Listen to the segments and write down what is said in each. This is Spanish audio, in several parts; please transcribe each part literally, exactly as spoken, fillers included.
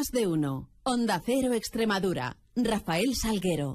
Más de uno. Onda Cero Extremadura. Rafael Salguero.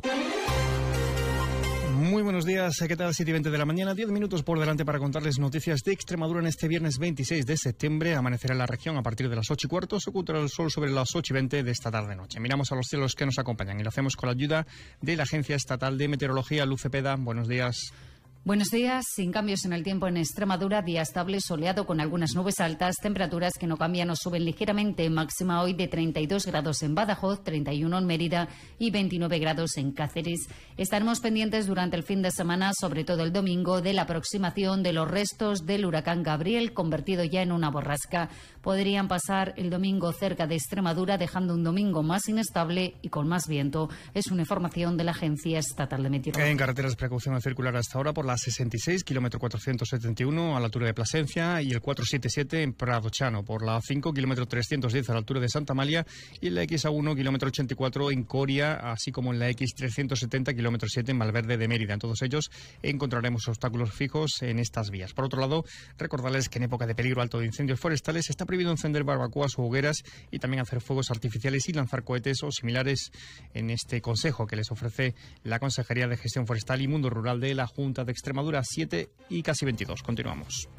Muy buenos días, ¿qué tal? siete y veinte de la mañana, diez minutos por delante para contarles noticias de Extremadura en este viernes veintiséis de septiembre. Amanecerá en la región a partir de las ocho y cuarto, se ocultará el sol sobre las ocho y veinte de esta tarde-noche. Miramos a los cielos que nos acompañan y lo hacemos con la ayuda de la Agencia Estatal de Meteorología, Luz Cepeda. Buenos días. Buenos días. Sin cambios en el tiempo en Extremadura, día estable, soleado con algunas nubes altas, temperaturas que no cambian o suben ligeramente, máxima hoy de treinta y dos grados en Badajoz, treinta y uno en Mérida y veintinueve grados en Cáceres. Estaremos pendientes durante el fin de semana, sobre todo el domingo, de la aproximación de los restos del huracán Gabriel, convertido ya en una borrasca. Podrían pasar el domingo cerca de Extremadura, dejando un domingo más inestable y con más viento. Es una información de la Agencia Estatal de Meteorología. En carreteras, precaución al circular hasta ahora por la sesenta y seis, kilómetro cuatrocientos setenta y uno a la altura de Plasencia, y el cuatrocientos setenta y siete en Prado Chano, por la A cinco, kilómetro trescientos diez a la altura de Santa Amalia, y en la X A uno, kilómetro ochenta y cuatro en Coria, así como en la X trescientos setenta, kilómetro siete en Valverde de Mérida. En todos ellos encontraremos obstáculos fijos en estas vías. Por otro lado, recordarles que en época de peligro alto de incendios forestales está prohibido encender barbacoas o hogueras y también hacer fuegos artificiales y lanzar cohetes o similares, en este consejo que les ofrece la Consejería de Gestión Forestal y Mundo Rural de la Junta de Extremadura. Siete y casi veintidós. Continuamos.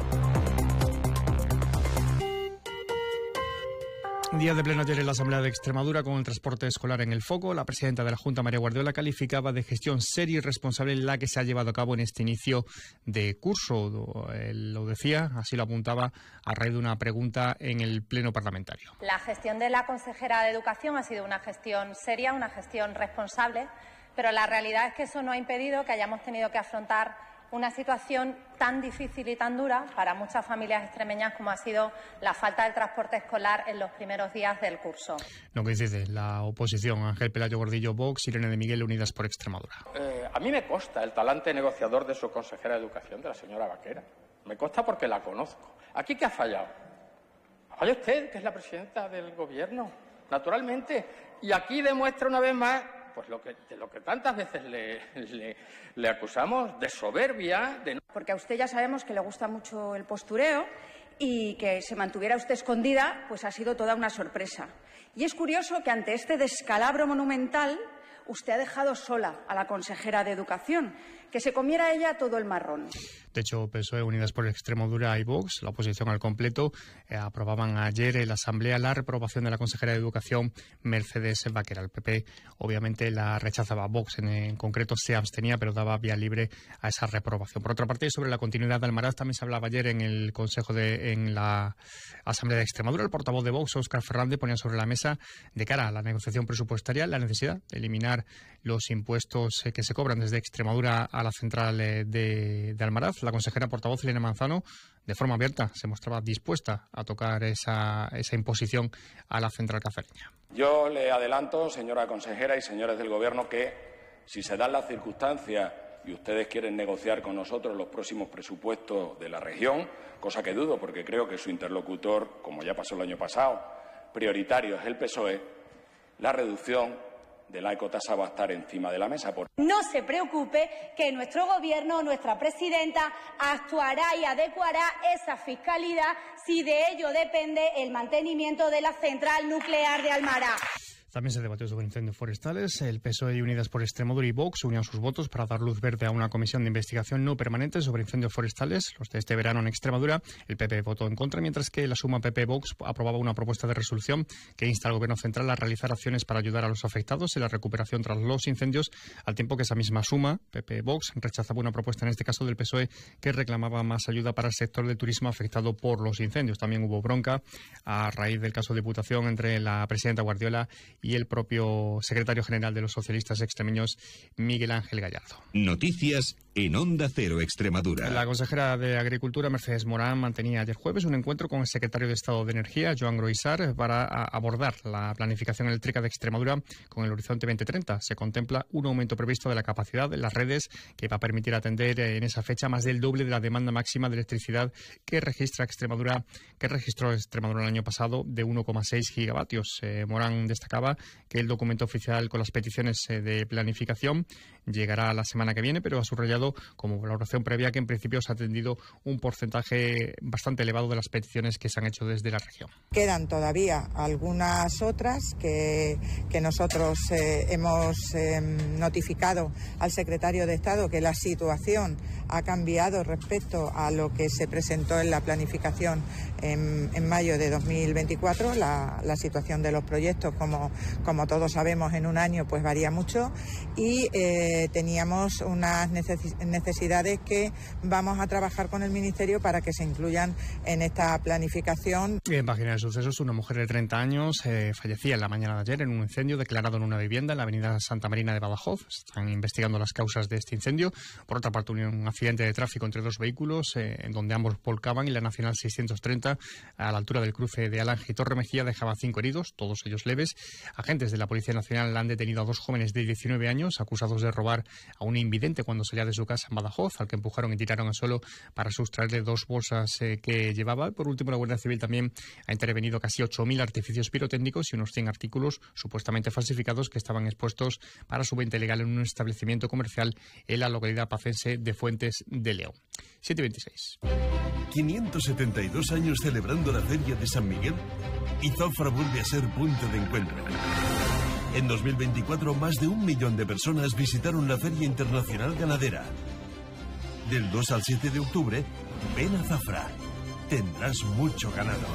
Día de pleno ayer en la Asamblea de Extremadura con el transporte escolar en el foco. La presidenta de la Junta, María Guardiola, calificaba de gestión seria y responsable la que se ha llevado a cabo en este inicio de curso. Él lo decía, así lo apuntaba a raíz de una pregunta en el Pleno Parlamentario. La gestión de la consejera de Educación ha sido una gestión seria, una gestión responsable, pero la realidad es que eso no ha impedido que hayamos tenido que afrontar una situación tan difícil y tan dura para muchas familias extremeñas como ha sido la falta del transporte escolar en los primeros días del curso. No coincide la oposición. Ángel Pelayo Gordillo, Vox, Irene de Miguel, Unidas por Extremadura. Eh, a mí me consta el talante negociador de su consejera de Educación, de la señora Vaquera. Me consta porque la conozco. ¿Aquí qué ha fallado? ¿Ha fallado usted, que es la presidenta del Gobierno? Naturalmente. Y aquí demuestra una vez más pues lo que, de lo que tantas veces le, le, le acusamos, de soberbia. De... Porque a usted ya sabemos que le gusta mucho el postureo y que se mantuviera usted escondida, pues ha sido toda una sorpresa. Y es curioso que ante este descalabro monumental usted ha dejado sola a la consejera de Educación, que se comiera ella todo el marrón. De hecho, P S O E, Unidas por Extremadura y Vox, la oposición al completo, eh, aprobaban ayer en la Asamblea la reprobación de la consejera de Educación, Mercedes Vaquera. El P P, obviamente, la rechazaba. Vox, en, en concreto, se abstenía, pero daba vía libre a esa reprobación. Por otra parte, sobre la continuidad de Almaraz, también se hablaba ayer en el Consejo de en la Asamblea de Extremadura. El portavoz de Vox, Óscar Fernández, ponía sobre la mesa, de cara a la negociación presupuestaria, la necesidad de eliminar los impuestos eh, que se cobran desde Extremadura a la central eh, de, de Almaraz. La consejera portavoz, Elena Manzano, de forma abierta, se mostraba dispuesta a tocar esa, esa imposición a la central cacereña. Yo le adelanto, señora consejera y señores del Gobierno, que si se dan las circunstancias y ustedes quieren negociar con nosotros los próximos presupuestos de la región, cosa que dudo porque creo que su interlocutor, como ya pasó el año pasado, prioritario es el P S O E, la reducción de la ecotasa va a estar encima de la mesa. Por... No se preocupe que nuestro Gobierno, nuestra presidenta, actuará y adecuará esa fiscalidad si de ello depende el mantenimiento de la central nuclear de Almaraz. También se debatió sobre incendios forestales. El P S O E y Unidas por Extremadura y Vox unían sus votos para dar luz verde a una comisión de investigación no permanente sobre incendios forestales, los de este verano en Extremadura. El P P votó en contra, mientras que la suma P P-Vox aprobaba una propuesta de resolución que insta al Gobierno central a realizar acciones para ayudar a los afectados en la recuperación tras los incendios, al tiempo que esa misma suma, P P-Vox, rechazaba una propuesta, en este caso del P S O E, que reclamaba más ayuda para el sector del turismo afectado por los incendios. También hubo bronca a raíz del caso de Diputación entre la presidenta Guardiola y el propio secretario general de los socialistas extremeños, Miguel Ángel Gallardo. Noticias en Onda Cero Extremadura. La consejera de Agricultura, Mercedes Morán, mantenía ayer jueves un encuentro con el secretario de Estado de Energía, Joan Groisar, para abordar la planificación eléctrica de Extremadura con el horizonte veinte treinta. Se contempla un aumento previsto de la capacidad de las redes que va a permitir atender en esa fecha más del doble de la demanda máxima de electricidad que registra Extremadura, que registró Extremadura el año pasado, de uno coma seis gigavatios. Eh, Morán destacaba sepa que el documento oficial con las peticiones de planificación llegará la semana que viene, pero ha subrayado como valoración previa que en principio se ha atendido un porcentaje bastante elevado de las peticiones que se han hecho desde la región. Quedan todavía algunas otras que, que nosotros eh, hemos eh, notificado al secretario de Estado que la situación ha cambiado respecto a lo que se presentó en la planificación en, en mayo de dos mil veinticuatro. La, la situación de los proyectos, como, como todos sabemos, en un año pues varía mucho y eh, teníamos unas necesidades que vamos a trabajar con el Ministerio para que se incluyan en esta planificación. En página de sucesos, una mujer de treinta años eh, fallecía en la mañana de ayer en un incendio declarado en una vivienda en la avenida Santa Marina de Badajoz. Están investigando las causas de este incendio. Por otra parte, un accidente de tráfico entre dos vehículos eh, en donde ambos volcaban y la Nacional seiscientos treinta a la altura del cruce de Alange y Torre Mejía dejaba cinco heridos, todos ellos leves. Agentes de la Policía Nacional han detenido a dos jóvenes de diecinueve años acusados de robar a un invidente cuando salía de su casa en Badajoz, al que empujaron y tiraron al suelo para sustraerle dos bolsas eh, que llevaba. Por último, la Guardia Civil también ha intervenido casi ocho mil artificios pirotécnicos y unos cien artículos supuestamente falsificados que estaban expuestos para su venta ilegal en un establecimiento comercial en la localidad pacense de Fuentes de León. siete veintiséis. quinientos setenta y dos años celebrando la Feria de San Miguel y Zafra vuelve a ser punto de encuentro. En dos mil veinticuatro, más de un millón de personas visitaron la Feria Internacional Ganadera. Del dos al siete de octubre, ven a Zafra. Tendrás mucho ganado.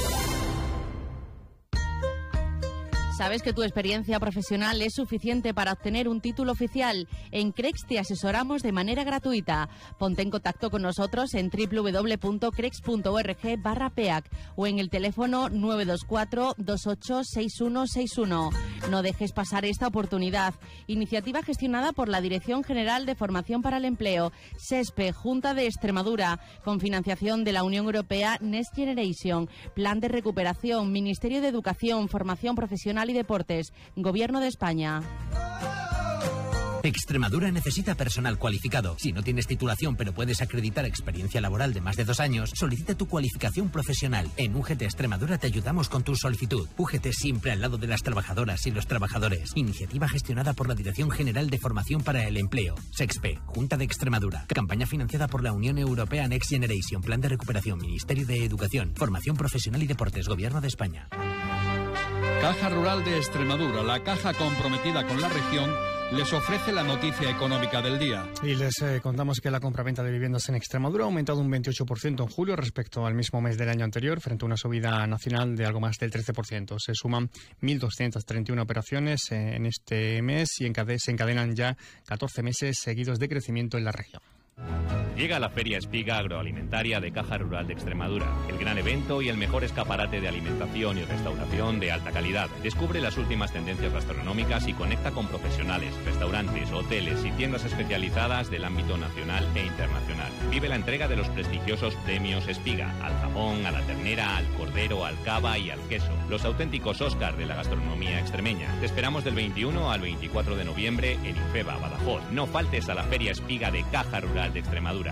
¿Sabes que tu experiencia profesional es suficiente para obtener un título oficial? En Crex te asesoramos de manera gratuita. Ponte en contacto con nosotros en w w w punto crex punto org barra peac o en el teléfono nueve dos cuatro dos ocho seis uno seis uno. No dejes pasar esta oportunidad. Iniciativa gestionada por la Dirección General de Formación para el Empleo, SESPE, Junta de Extremadura, con financiación de la Unión Europea Next Generation, Plan de Recuperación, Ministerio de Educación, Formación Profesional y Deportes, Gobierno de España. Extremadura necesita personal cualificado. Si no tienes titulación pero puedes acreditar experiencia laboral de más de dos años, solicita tu cualificación profesional. En U G T Extremadura te ayudamos con tu solicitud. U G T siempre al lado de las trabajadoras y los trabajadores. Iniciativa gestionada por la Dirección General de Formación para el Empleo, SEXPE, Junta de Extremadura. Campaña financiada por la Unión Europea Next Generation, Plan de Recuperación, Ministerio de Educación, Formación Profesional y Deportes, Gobierno de España. Caja Rural de Extremadura, la caja comprometida con la región, les ofrece la noticia económica del día. Y les eh, contamos que la compraventa de viviendas en Extremadura ha aumentado un veintiocho por ciento en julio respecto al mismo mes del año anterior, frente a una subida nacional de algo más del trece por ciento. Se suman mil doscientas treinta y una operaciones eh, en este mes y encade- se encadenan ya catorce meses seguidos de crecimiento en la región. Llega la Feria Espiga Agroalimentaria de Caja Rural de Extremadura, el gran evento y el mejor escaparate de alimentación y restauración de alta calidad. Descubre las últimas tendencias gastronómicas y conecta con profesionales, restaurantes, hoteles y tiendas especializadas del ámbito nacional e internacional. Vive la entrega de los prestigiosos premios Espiga, al jamón, a la ternera, al cordero, al cava y al queso. Los auténticos Óscar de la gastronomía extremeña. Te esperamos del veintiuno al veinticuatro de noviembre en Ifeba, Badajoz. No faltes a la Feria Espiga de Caja Rural de Extremadura.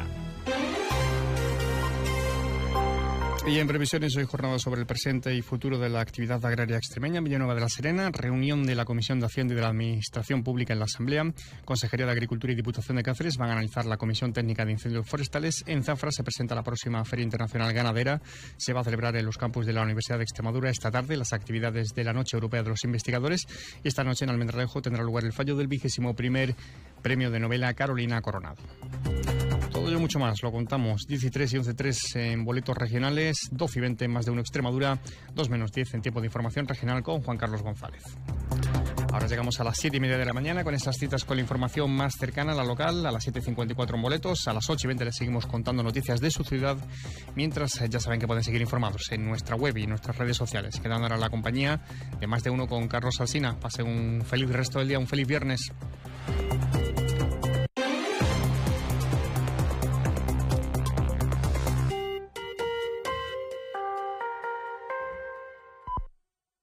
Y en previsiones, hoy jornada sobre el presente y futuro de la actividad agraria extremeña en Villanueva de la Serena, reunión de la Comisión de Hacienda y de la Administración Pública en la Asamblea, Consejería de Agricultura y Diputación de Cáceres van a analizar la Comisión Técnica de Incendios Forestales. En Zafra se presenta la próxima Feria Internacional Ganadera, se va a celebrar en los campus de la Universidad de Extremadura esta tarde las actividades de la Noche Europea de los Investigadores y esta noche en Almendralejo tendrá lugar el fallo del vigésimo primer Premio de Novela Carolina Coronado. Todo ello mucho más, lo contamos. diez y tres y once tres en boletos regionales, doce y veinte más de uno Extremadura, dos menos diez en tiempo de información regional con Juan Carlos González. Ahora llegamos a las siete y media de la mañana con esas citas con la información más cercana a la local, a las siete y cincuenta y cuatro en boletos, a las ocho y veinte les seguimos contando noticias de su ciudad, mientras ya saben que pueden seguir informados en nuestra web y en nuestras redes sociales. Quedan ahora la compañía de Más de Uno con Carlos Alsina. Pasen un feliz resto del día, un feliz viernes.